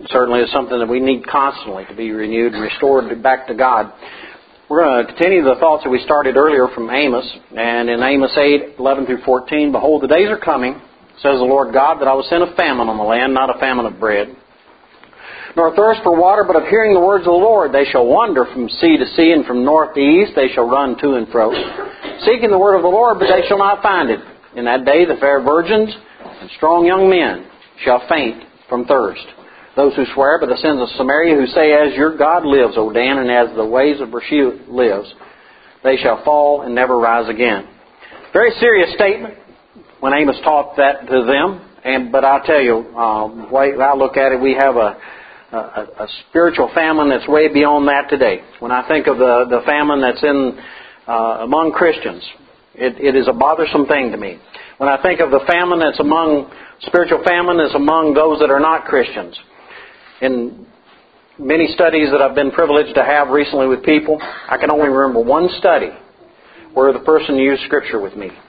certainly is something that we need constantly to be renewed and restored back to God. We're going to continue the thoughts that we started earlier from Amos. And in Amos 8:11 through 14, Behold, the days are coming, says the Lord God, that I will send a famine on the land, not a famine of bread, nor thirst for water, but of hearing the words of the Lord. They shall wander from sea to sea, and from north to east they shall run to and fro, seeking the word of the Lord, but they shall not find it. In that day the fair virgins and strong young men shall faint from thirst. Those who swear by the sins of Samaria, who say, As your God lives, O Dan, and as the ways of Beersheba lives, they shall fall and never rise again. Very serious statement when Amos taught that to them. But I tell you, the way I look at it, we have a spiritual famine that's way beyond that today. When I think of the famine that's in among Christians, it is a bothersome thing to me. When I think of the famine that's spiritual famine is among those that are not Christians. In many studies that I've been privileged to have recently with people, I can only remember one study where the person used Scripture with me.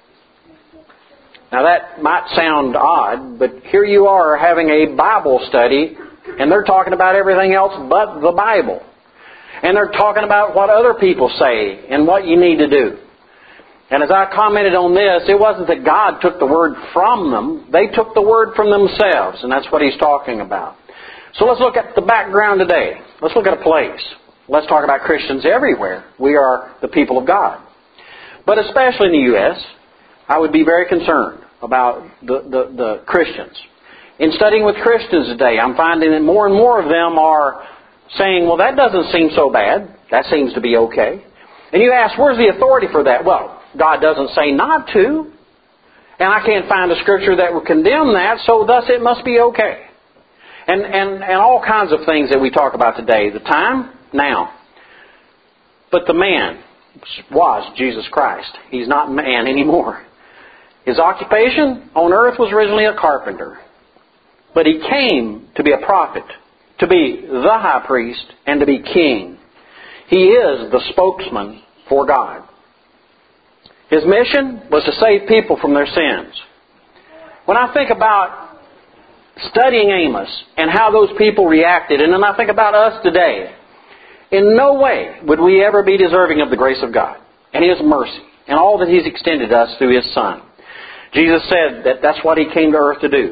Now that might sound odd, but here you are having a Bible study, and they're talking about everything else but the Bible. And they're talking about what other people say and what you need to do. And as I commented on this, it wasn't that God took the Word from them. They took the Word from themselves, and that's what He's talking about. So let's look at the background today. Let's look at a place. Let's talk about Christians everywhere. We are the people of God. But especially in the U.S., I would be very concerned about the Christians. In studying with Christians today, I'm finding that more and more of them are saying, well, that doesn't seem so bad. That seems to be okay. And you ask, where's the authority for that? Well, God doesn't say not to. And I can't find a Scripture that would condemn that, so thus it must be okay. And all kinds of things that we talk about today. The time? Now. But the man was Jesus Christ. He's not man anymore. His occupation on earth was originally a carpenter. But He came to be a prophet, to be the high priest, and to be king. He is the spokesman for God. His mission was to save people from their sins. When I think about studying Amos and how those people reacted, and then I think about us today, in no way would we ever be deserving of the grace of God and His mercy and all that He's extended us through His Son. Jesus said that that's what He came to earth to do.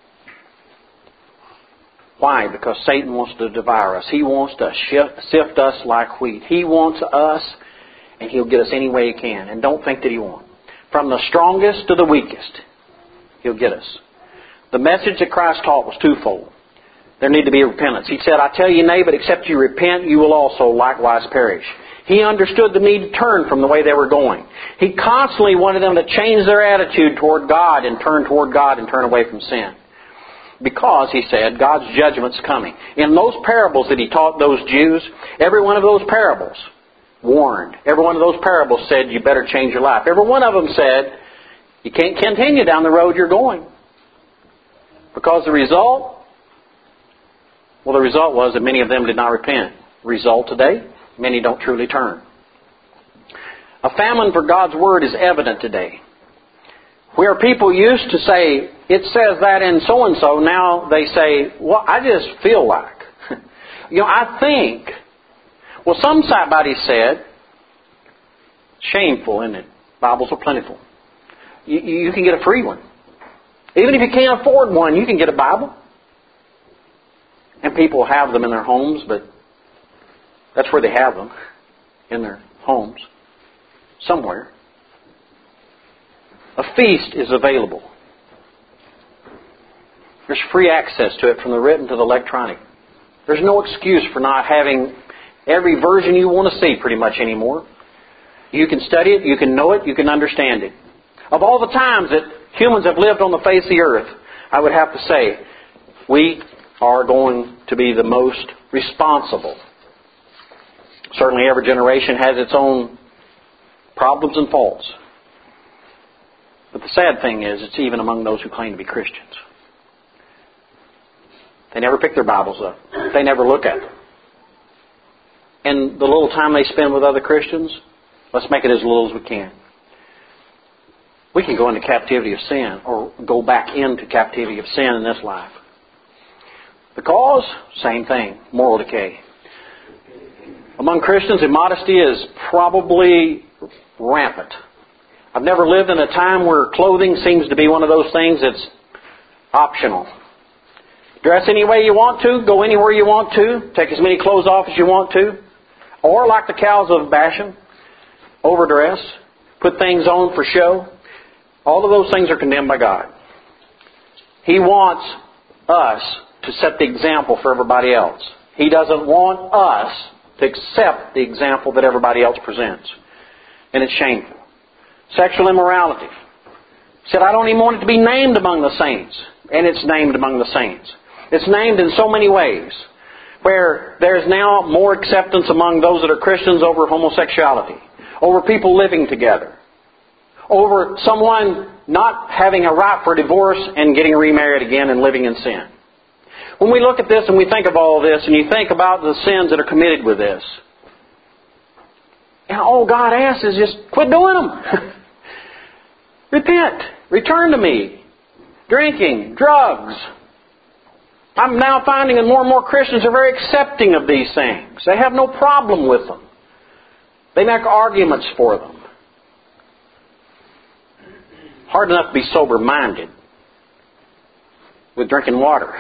Why? Because Satan wants to devour us. He wants to sift us like wheat. He wants us, and he'll get us any way he can. And don't think that he won't. From the strongest to the weakest, he'll get us. The message that Christ taught was twofold. There need to be repentance. He said, I tell you, nay, but except you repent, you will also likewise perish. He understood the need to turn from the way they were going. He constantly wanted them to change their attitude toward God and turn toward God and turn away from sin. Because, he said, God's judgment's coming. In those parables that he taught those Jews, every one of those parables warned. Every one of those parables said, you better change your life. Every one of them said, you can't continue down the road you're going. Because the result? Well, the result was that many of them did not repent. Result today? Many don't truly turn. A famine for God's Word is evident today. Where people used to say, it says that in so-and-so, now they say, well, I just feel like. I think. Well, somebody said, shameful, isn't it? Bibles are plentiful. You can get a free one. Even if you can't afford one, you can get a Bible. And people have them in their homes, but that's where they have them, in their homes, somewhere. A feast is available. There's free access to it from the written to the electronic. There's no excuse for not having every version you want to see pretty much anymore. You can study it, you can know it, you can understand it. Of all the times that humans have lived on the face of the earth, I would have to say, we are going to be the most responsible. Certainly every generation has its own problems and faults. But the sad thing is, it's even among those who claim to be Christians. They never pick their Bibles up. They never look at them. And the little time they spend with other Christians, let's make it as little as we can. We can go into captivity of sin, or go back into captivity of sin in this life. The cause? Same thing. Moral decay. Among Christians, immodesty is probably rampant. I've never lived in a time where clothing seems to be one of those things that's optional. Dress any way you want to, go anywhere you want to, take as many clothes off as you want to. Or like the cows of Bashan, overdress, put things on for show. All of those things are condemned by God. He wants us to set the example for everybody else. He doesn't want us to accept the example that everybody else presents. And it's shameful. Sexual immorality. He said, I don't even want it to be named among the saints. And it's named among the saints. It's named in so many ways, where there's now more acceptance among those that are Christians over homosexuality, over people living together, over someone not having a right for divorce and getting remarried again and living in sin. When we look at this and we think of all this, and you think about the sins that are committed with this, and all God asks is just quit doing them. Repent. Return to me. Drinking, drugs. I'm now finding that more and more Christians are very accepting of these things. They have no problem with them. They make arguments for them. Hard enough to be sober-minded with drinking water.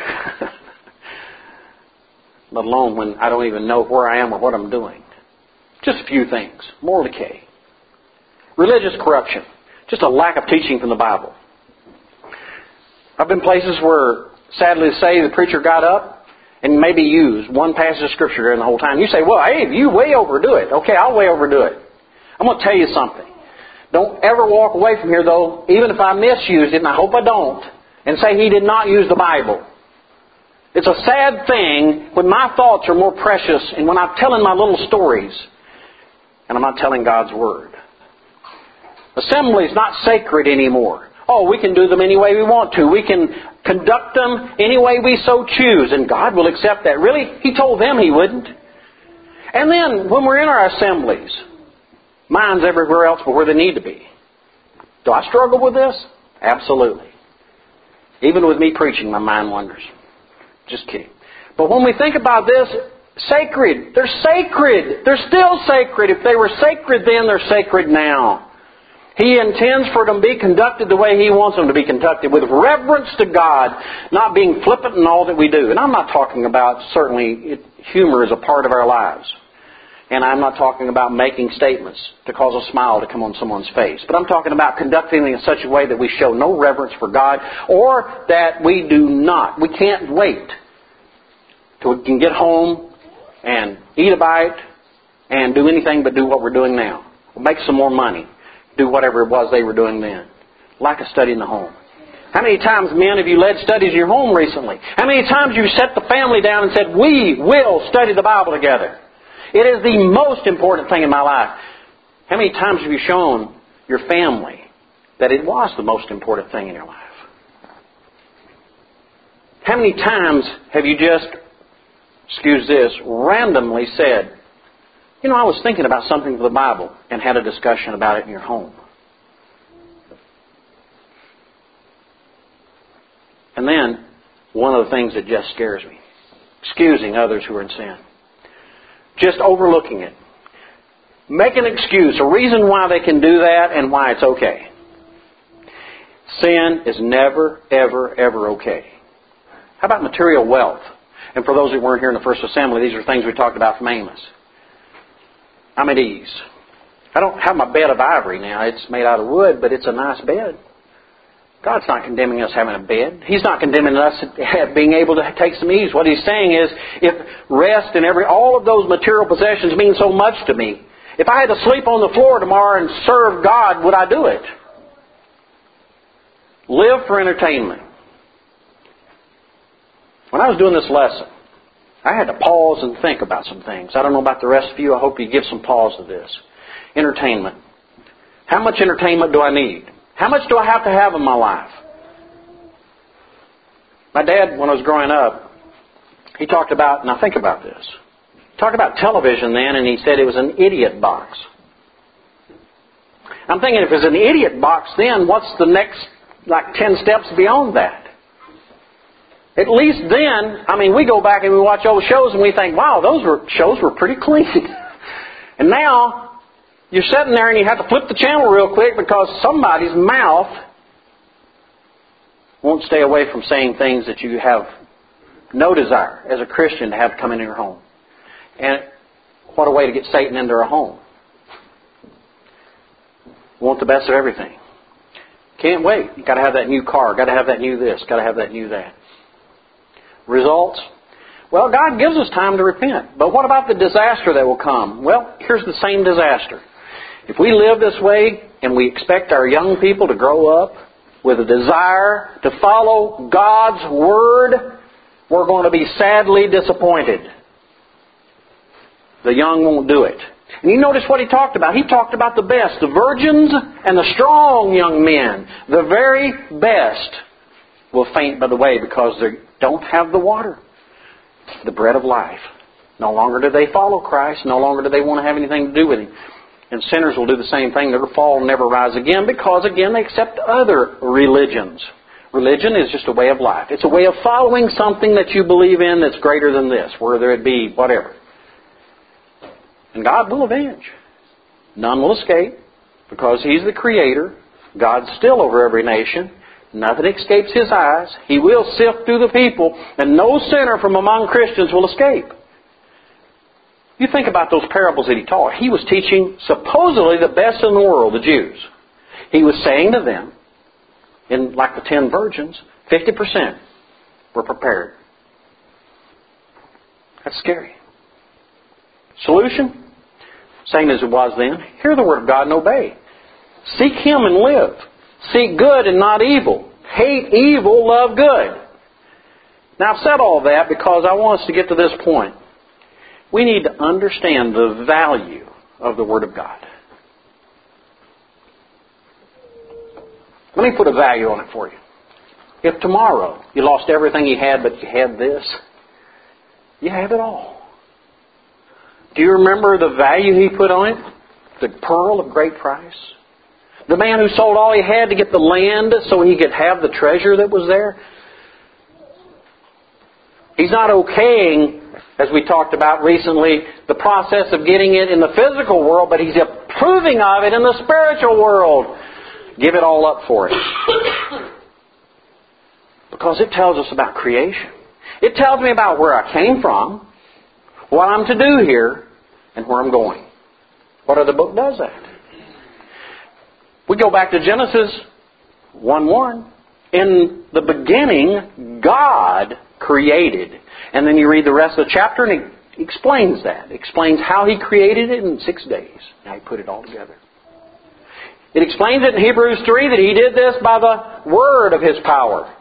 Let alone when I don't even know where I am or what I'm doing. Just a few things. Moral decay. Religious corruption. Just a lack of teaching from the Bible. I've been places where, sadly to say, the preacher got up and maybe used one passage of Scripture during the whole time. You say, well, hey, you way overdo it. Okay, I'll way overdo it. I'm going to tell you something. Don't ever walk away from here, though, even if I misused it, and I hope I don't, and say he did not use the Bible. It's a sad thing when my thoughts are more precious and when I'm telling my little stories and I'm not telling God's Word. Assembly is not sacred anymore. Oh, we can do them any way we want to. We can conduct them any way we so choose, and God will accept that. Really? He told them He wouldn't. And then, when we're in our assemblies, minds everywhere else but where they need to be. Do I struggle with this? Absolutely. Even with me preaching, my mind wanders. Just kidding. But when we think about this, sacred. They're sacred. They're still sacred. If they were sacred then, they're sacred now. He intends for them to be conducted the way He wants them to be conducted, with reverence to God, not being flippant in all that we do. And I'm not talking about, certainly, humor is a part of our lives. And I'm not talking about making statements to cause a smile to come on someone's face. But I'm talking about conducting in such a way that we show no reverence for God, or that we can't wait till we can get home and eat a bite and do anything but do what we're doing now. Make some more money. Do whatever it was they were doing then. Lack of study in the home. How many times, men, have you led studies in your home recently? How many times have you set the family down and said, we will study the Bible together? It is the most important thing in my life. How many times have you shown your family that it was the most important thing in your life? How many times have you just, randomly said, I was thinking about something from the Bible, and had a discussion about it in your home? And then, one of the things that just scares me, excusing others who are in sin. Just overlooking it. Make an excuse, a reason why they can do that and why it's okay. Sin is never, ever, ever okay. How about material wealth? And for those who weren't here in the first assembly, these are things we talked about from Amos. I'm at ease. I don't have my bed of ivory now. It's made out of wood, but it's a nice bed. God's not condemning us having a bed. He's not condemning us being able to take some ease. What He's saying is, if rest and all of those material possessions mean so much to me, if I had to sleep on the floor tomorrow and serve God, would I do it? Live for entertainment. When I was doing this lesson, I had to pause and think about some things. I don't know about the rest of you. I hope you give some pause to this. Entertainment. How much entertainment do I need? How much do I have to have in my life? My dad, when I was growing up, he talked about, now think about this, he talked about television then, and he said it was an idiot box. I'm thinking, if it's an idiot box then, what's the next, 10 steps beyond that? At least then, we go back and we watch old shows and we think, wow, shows were pretty clean. And now, you're sitting there and you have to flip the channel real quick because somebody's mouth won't stay away from saying things that you have no desire as a Christian to have come into your home. And what a way to get Satan into our home. Want the best of everything. Can't wait. You've got to have that new car. Got to have that new this. Got to have that new that. Results? Well, God gives us time to repent. But what about the disaster that will come? Well, here's the same disaster. If we live this way and we expect our young people to grow up with a desire to follow God's Word, we're going to be sadly disappointed. The young won't do it. And you notice what he talked about. He talked about the best, the virgins and the strong young men. The very best will faint by the way because they don't have the water, the bread of life. No longer do they follow Christ. No longer do they want to have anything to do with Him. And sinners will do the same thing. They'll fall and never rise again because, again, they accept other religions. Religion is just a way of life. It's a way of following something that you believe in that's greater than this, whether it be whatever. And God will avenge. None will escape because He's the Creator. God's still over every nation. Nothing escapes His eyes. He will sift through the people, and no sinner from among Christians will escape. You think about those parables that He taught. He was teaching supposedly the best in the world, the Jews. He was saying to them, in like the 10 virgins, 50% were prepared. That's scary. Solution? Same as it was then. Hear the Word of God and obey. Seek Him and live. Seek good and not evil. Hate evil, love good. Now I've said all that because I want us to get to this point. We need to understand the value of the Word of God. Let me put a value on it for you. If tomorrow you lost everything you had but you had this, you have it all. Do you remember the value He put on it? The pearl of great price? The man who sold all he had to get the land so he could have the treasure that was there? He's not okaying, as we talked about recently, the process of getting it in the physical world, but He's approving of it in the spiritual world. Give it all up for it. Because it tells us about creation. It tells me about where I came from, what I'm to do here, and where I'm going. What other book does that? We go back to Genesis 1:1. In the beginning, God created. And then you read the rest of the chapter and it explains that. It explains how He created it in 6 days. How He put it all together. It explains it in Hebrews 3 that He did this by the word of His power.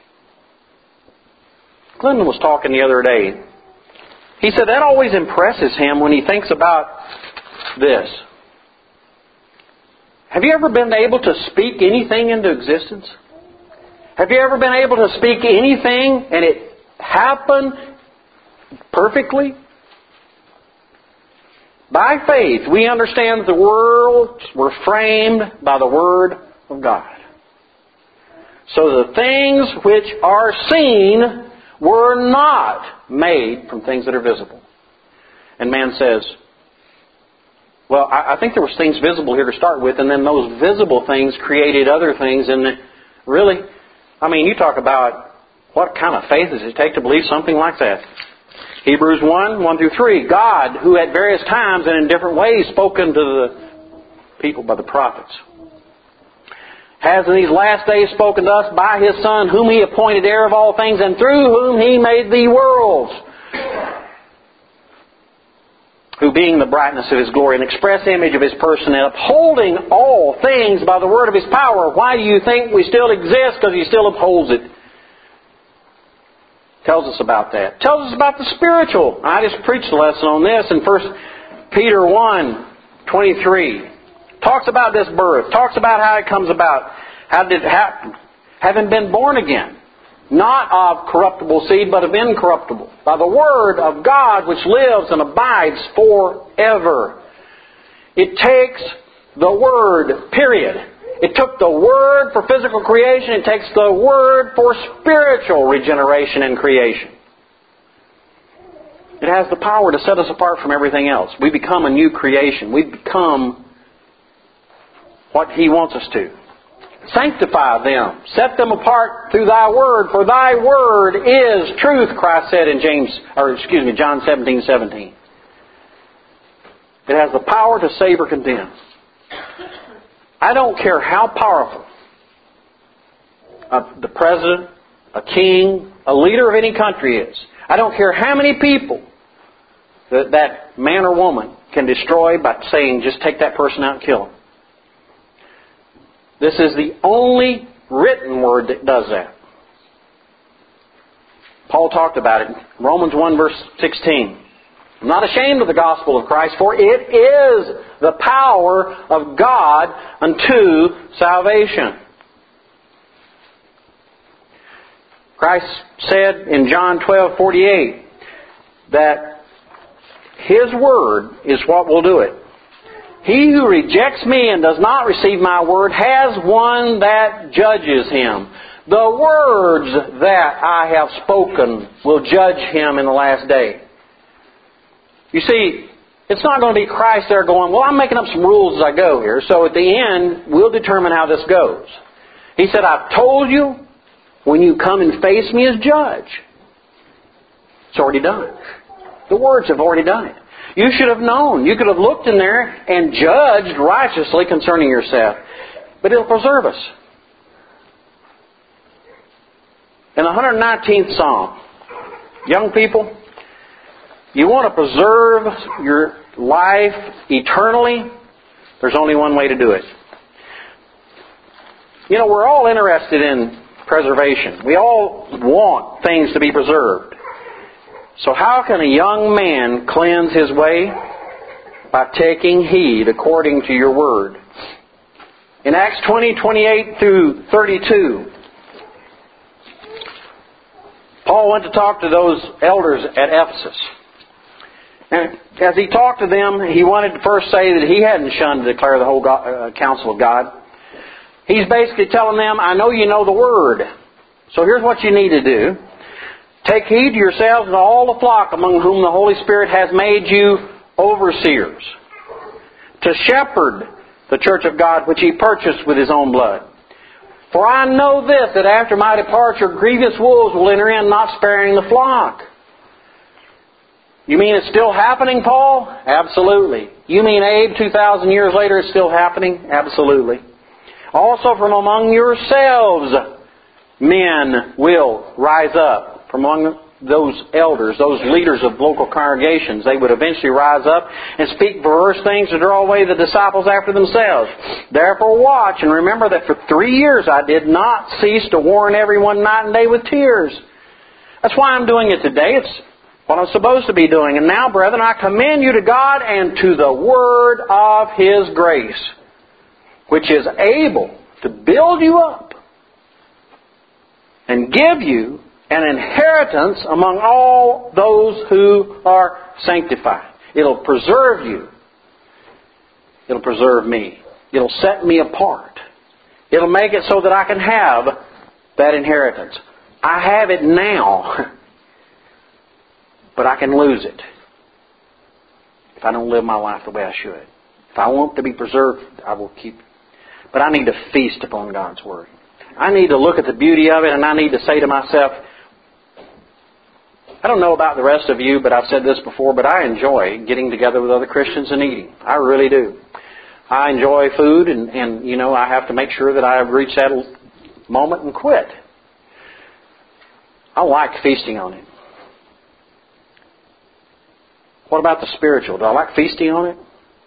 Glendon was talking the other day. He said that always impresses him when he thinks about this. Have you ever been able to speak anything into existence? Have you ever been able to speak anything and it happened perfectly? By faith, we understand that the worlds were framed by the Word of God. So the things which are seen were not made from things that are visible. And man says, well, I think there was things visible here to start with, and then those visible things created other things. And really, you talk about what kind of faith does it take to believe something like that? Hebrews 1:1-3. God, who at various times and in different ways spoken to the people by the prophets, has in these last days spoken to us by His Son, whom He appointed heir of all things, and through whom He made the worlds, who being the brightness of His glory and express image of His person, and upholding all things by the word of His power. Why do you think we still exist? Because He still upholds it. Tells us about that. Tells us about the spiritual. I just preached a lesson on this in 1 Peter 1:23. Talks about this birth. Talks about how it comes about. How did it happen? Having been born again. Not of corruptible seed, but of incorruptible. By the Word of God which lives and abides forever. It takes the Word, period. It took the Word for physical creation. It takes the Word for spiritual regeneration and creation. It has the power to set us apart from everything else. We become a new creation. We become what He wants us to. Sanctify them. Set them apart through Thy Word. For Thy Word is truth, Christ said in John 17:17. It has the power to save or condemn. I don't care how powerful the president, a king, a leader of any country is. I don't care how many people that man or woman can destroy by saying, just take that person out and kill him. This is the only written word that does that. Paul talked about it in Romans 1 verse 16. I'm not ashamed of the gospel of Christ, for it is the power of God unto salvation. Christ said in John 12:48 that His Word is what will do it. He who rejects me and does not receive my word has one that judges him. The words that I have spoken will judge him in the last day. You see, it's not going to be Christ there going, well, I'm making up some rules as I go here, so at the end, we'll determine how this goes. He said, I've told you when you come and face me as judge. It's already done. The words have already done it. You should have known. You could have looked in there and judged righteously concerning yourself. But it'll preserve us. In the 119th Psalm, young people, you want to preserve your life eternally, there's only one way to do it. You know, we're all interested in preservation. We all want things to be preserved. So how can a young man cleanse his way? By taking heed according to your word. In Acts 20:28 through 32, Paul went to talk to those elders at Ephesus. And as he talked to them, he wanted to first say that he hadn't shunned to declare the whole counsel of God. He's basically telling them, I know you know the Word. So here's what you need to do. Take heed to yourselves and all the flock among whom the Holy Spirit has made you overseers, to shepherd the church of God which He purchased with His own blood. For I know this, that after my departure grievous wolves will enter in, not sparing the flock. You mean it's still happening, Paul? Absolutely. You mean, Abe, 2,000 years later it's still happening? Absolutely. Also from among yourselves men will rise up. From among those elders, those leaders of local congregations, they would eventually rise up and speak perverse things to draw away the disciples after themselves. Therefore watch and remember that for 3 years I did not cease to warn everyone night and day with tears. That's why I'm doing it today. It's what I'm supposed to be doing. And now, brethren, I commend you to God and to the word of His grace, which is able to build you up and give you an inheritance among all those who are sanctified. It'll preserve you. It'll preserve me. It'll set me apart. It'll make it so that I can have that inheritance. I have it now, but I can lose it if I don't live my life the way I should. If I want to be preserved, I will keep it. But I need to feast upon God's Word. I need to look at the beauty of it, and I need to say to myself, I don't know about the rest of you, but I've said this before, but I enjoy getting together with other Christians and eating. I really do. I enjoy food, and you know, I have to make sure that I reach that moment and quit. I like feasting on it. What about the spiritual? Do I like feasting on it?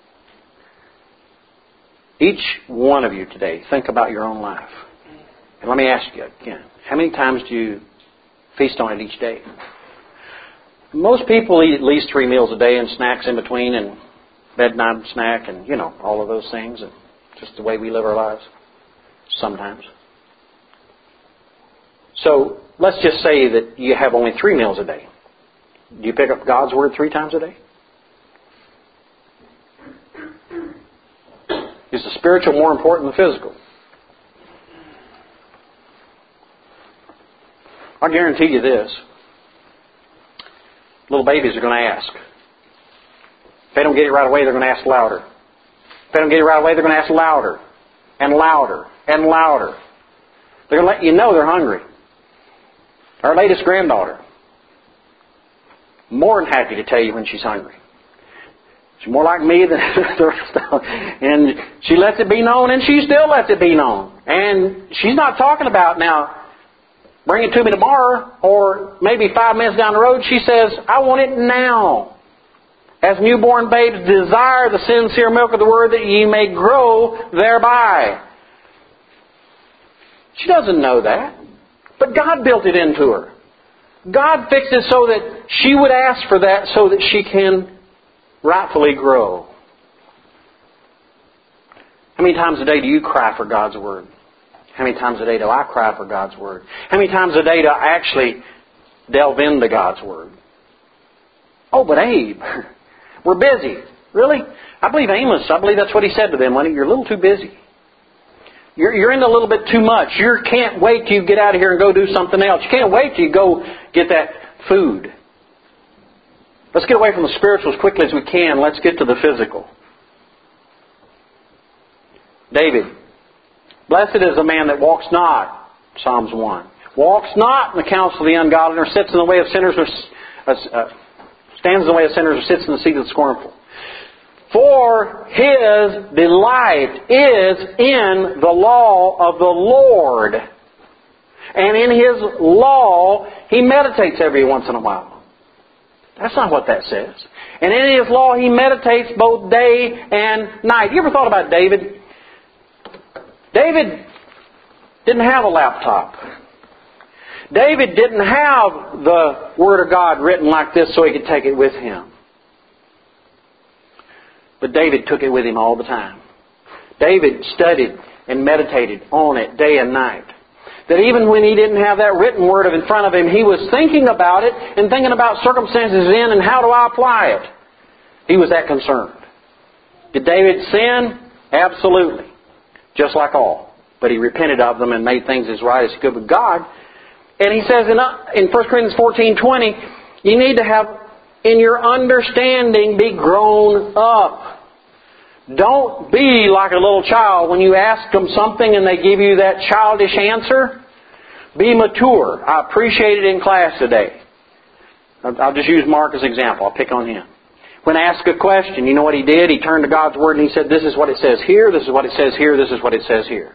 Each one of you today, think about your own life. And let me ask you again, how many times do you feast on it each day? Most people eat at least 3 meals a day and snacks in between and bedtime snack and, you know, all of those things. And just the way we live our lives sometimes. So let's just say that you have only 3 meals a day. Do you pick up God's Word 3 times a day? Is the spiritual more important than the physical? I guarantee you this. Little babies are going to ask. If they don't get it right away, they're going to ask louder. If they don't get it right away, they're going to ask louder and louder and louder. They're going to let you know they're hungry. Our latest granddaughter, more than happy to tell you when she's hungry. She's more like me than the rest of them. And she lets it be known, and she still lets it be known. And she's not talking about, now, bring it to me tomorrow, or maybe 5 minutes down the road. She says, I want it now. As newborn babes desire the sincere milk of the Word, that ye may grow thereby. She doesn't know that. But God built it into her. God fixed it so that she would ask for that so that she can rightfully grow. How many times a day do you cry for God's Word? How many times a day do I cry for God's Word? How many times a day do I actually delve into God's Word? Oh, but Abe, we're busy. Really? I believe that's what he said to them. Lenny, you're a little too busy. You're in a little bit too much. You can't wait till you get out of here and go do something else. You can't wait till you go get that food. Let's get away from the spiritual as quickly as we can. Let's get to the physical. David. Blessed is the man that walks not, Psalms 1. Walks not in the counsel of the ungodly, nor sits in the way of sinners, or stands in the way of sinners, or sits in the seat of the scornful. For his delight is in the law of the Lord. And in His law, he meditates every once in a while. That's not what that says. And in His law, he meditates both day and night. You ever thought about David? David didn't have a laptop. David didn't have the Word of God written like this so he could take it with him. But David took it with him all the time. David studied and meditated on it day and night. That even when he didn't have that written Word in front of him, he was thinking about it and thinking about circumstances in and how do I apply it. He was that concerned. Did David sin? Absolutely. Just like all. But he repented of them and made things as right as he could with God. And he says in 1 Corinthians 14:20, you need to have in your understanding be grown up. Don't be like a little child when you ask them something and they give you that childish answer. Be mature. I appreciated it in class today. I'll just use Mark as an example. I'll pick on him. When asked a question, you know what he did? He turned to God's Word and he said, this is what it says here, this is what it says here, this is what it says here.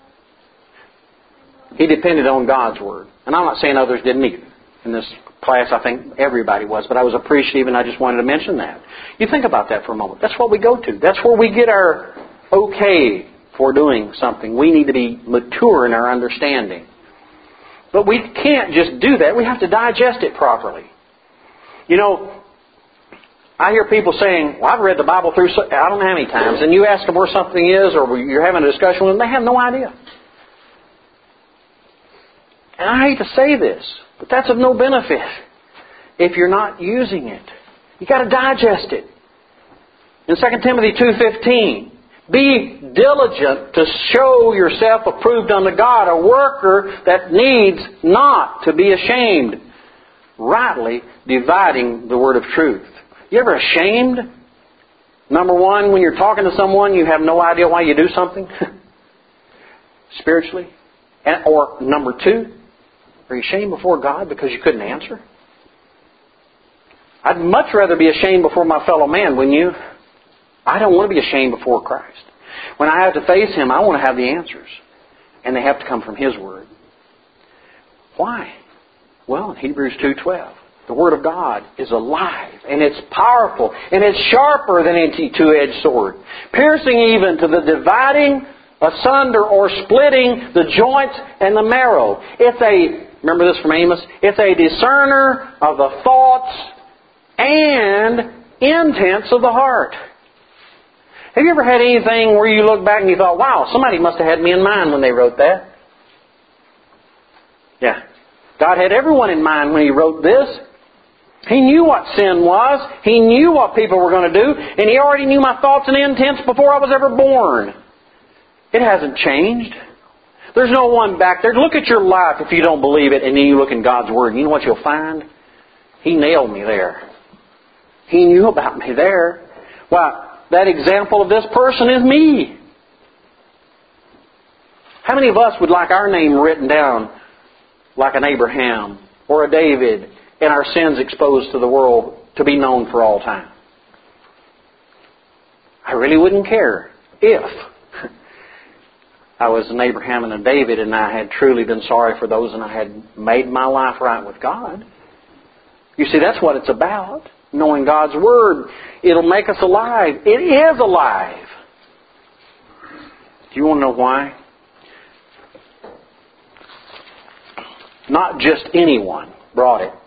He depended on God's Word. And I'm not saying others didn't either. In this class, I think everybody was. But I was appreciative and I just wanted to mention that. You think about that for a moment. That's what we go to. That's where we get our okay for doing something. We need to be mature in our understanding. But we can't just do that. We have to digest it properly. You know, I hear people saying, well, I've read the Bible through I don't know how many times. And you ask them where something is or you're having a discussion with them, they have no idea. And I hate to say this, but that's of no benefit if you're not using it. You've got to digest it. In 2 Timothy 2:15, be diligent to show yourself approved unto God, a worker that needs not to be ashamed, rightly dividing the word of truth. You ever ashamed? Number one, when you're talking to someone, you have no idea why you do something spiritually. Or number two, are you ashamed before God because you couldn't answer? I'd much rather be ashamed before my fellow man, wouldn't you? I don't want to be ashamed before Christ. When I have to face Him, I want to have the answers. And they have to come from His Word. Why? Well, in Hebrews 2:12, the Word of God is alive, and it's powerful, and it's sharper than any two-edged sword, piercing even to the dividing asunder or splitting the joints and the marrow. Remember this from Amos? It's a discerner of the thoughts and intents of the heart. Have you ever had anything where you look back and you thought, wow, somebody must have had me in mind when they wrote that? Yeah. God had everyone in mind when He wrote this. He knew what sin was. He knew what people were going to do. And He already knew my thoughts and intents before I was ever born. It hasn't changed. There's no one back there. Look at your life if you don't believe it, and then you look in God's Word. You know what you'll find? He nailed me there. He knew about me there. Why, that example of this person is me. How many of us would like our name written down like an Abraham or a David and our sins exposed to the world to be known for all time? I really wouldn't care if I was an Abraham and a David and I had truly been sorry for those and I had made my life right with God. You see, that's what it's about. Knowing God's Word. It'll make us alive. It is alive. Do you want to know why? Not just anyone brought it.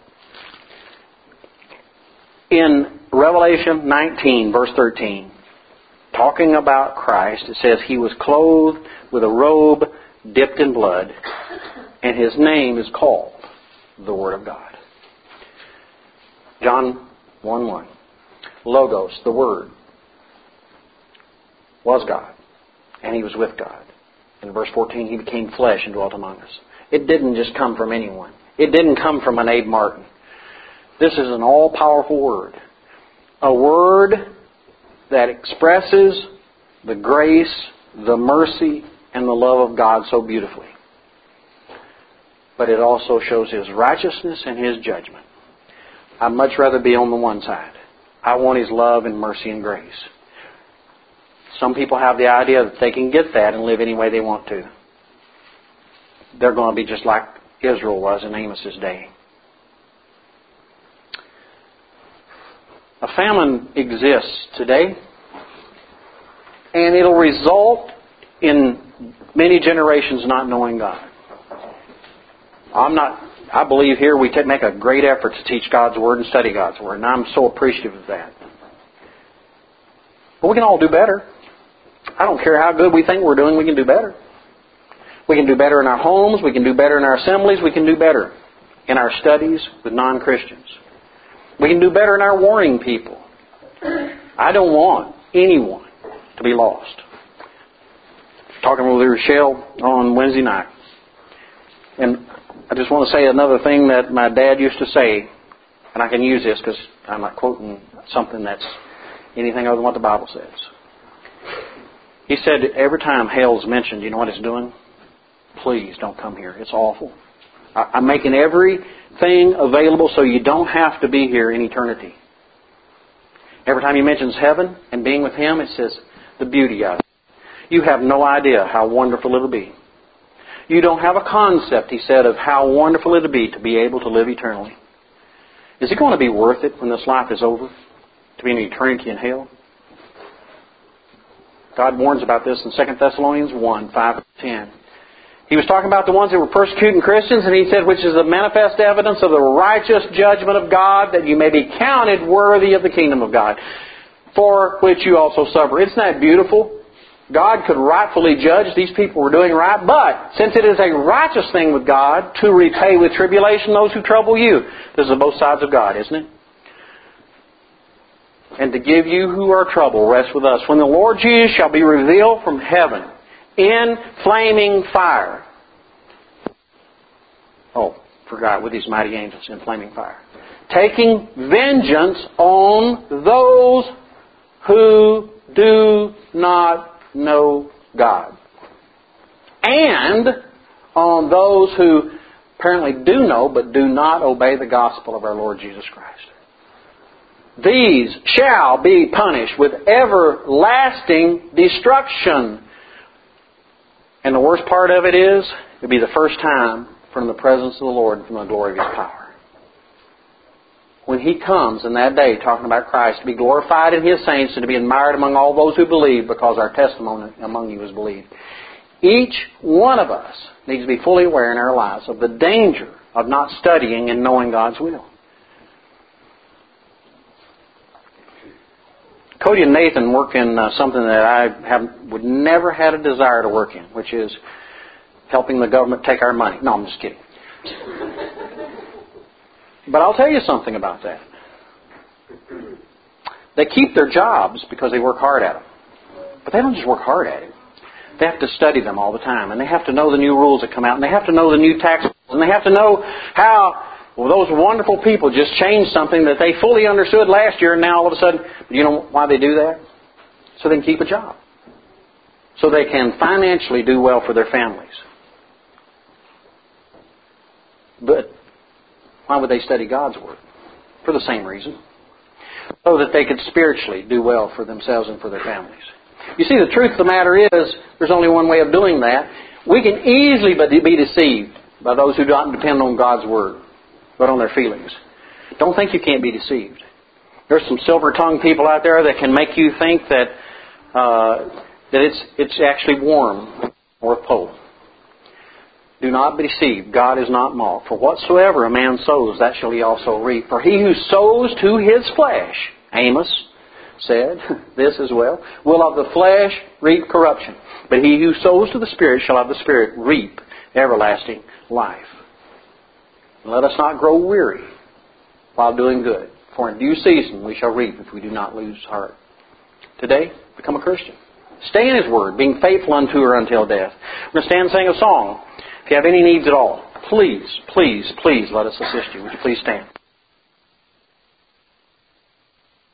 In Revelation 19, verse 13, talking about Christ, it says, He was clothed with a robe dipped in blood, and His name is called the Word of God. John 1:1. Logos, the Word, was God, and He was with God. In verse 14, He became flesh and dwelt among us. It didn't just come from anyone. It didn't come from an Abe Martin. This is an all-powerful Word. A Word that expresses the grace, the mercy, and the love of God so beautifully. But it also shows His righteousness and His judgment. I'd much rather be on the one side. I want His love and mercy and grace. Some people have the idea that they can get that and live any way they want to. They're going to be just like Israel was in Amos's day. A famine exists today, and it'll result in many generations not knowing God. I believe here we make a great effort to teach God's Word and study God's Word, and I'm so appreciative of that. But we can all do better. I don't care how good we think we're doing, we can do better. We can do better in our homes, we can do better in our assemblies, we can do better in our studies with non-Christians. We can do better in our warning people. I don't want anyone to be lost. Talking with Rochelle on Wednesday night. And I just want to say another thing that my dad used to say, and I can use this because I'm not quoting something that's anything other than what the Bible says. He said every time hell's mentioned, you know what it's doing? Please don't come here. It's awful. I'm making everything available so you don't have to be here in eternity. Every time he mentions heaven and being with Him, it says the beauty of it. You have no idea how wonderful it'll be. You don't have a concept, he said, of how wonderful it'll be to be able to live eternally. Is it going to be worth it when this life is over to be in eternity in hell? God warns about this in 2 Thessalonians 1, 5-10. He was talking about the ones that were persecuting Christians, and he said, which is the manifest evidence of the righteous judgment of God, that you may be counted worthy of the kingdom of God, for which you also suffer. Isn't that beautiful? God could rightfully judge these people were doing right, but since it is a righteous thing with God to repay with tribulation those who trouble you, this is both sides of God, isn't it? And to give you who are troubled rest with us, when the Lord Jesus shall be revealed from heaven in flaming fire. Oh, forgot, with His mighty angels in flaming fire. Taking vengeance on those who do not know God. And on those who apparently do know but do not obey the gospel of our Lord Jesus Christ. These shall be punished with everlasting destruction. And the worst part of it is, it'll be the first time from the presence of the Lord and from the glory of His power. When He comes in that day, talking about Christ, to be glorified in His saints and to be admired among all those who believe, because our testimony among you is believed. Each one of us needs to be fully aware in our lives of the danger of not studying and knowing God's will. Cody and Nathan work in something that I would never had a desire to work in, which is helping the government take our money. No, I'm just kidding. But I'll tell you something about that. They keep their jobs because they work hard at them. But they don't just work hard at it. They have to study them all the time, and they have to know the new rules that come out, and they have to know the new tax rules, and they have to know how those wonderful people just changed something that they fully understood last year, and now all of a sudden, you know why they do that? So they can keep a job. So they can financially do well for their families. But why would they study God's Word? For the same reason. So that they could spiritually do well for themselves and for their families. You see, the truth of the matter is, there's only one way of doing that. We can easily be deceived by those who don't depend on God's Word, but on their feelings. Don't think you can't be deceived. There's some silver-tongued people out there that can make you think that it's actually warm, North Pole. Do not be deceived. God is not mocked. For whatsoever a man sows, that shall he also reap. For he who sows to his flesh, Amos said this as well, will of the flesh reap corruption. But he who sows to the Spirit shall of the Spirit reap everlasting life. And let us not grow weary while doing good. For in due season we shall reap if we do not lose heart. Today, become a Christian. Stay in His Word, being faithful unto her until death. We're going to stand and sing a song. If you have any needs at all, please, please, please let us assist you. Would you please stand?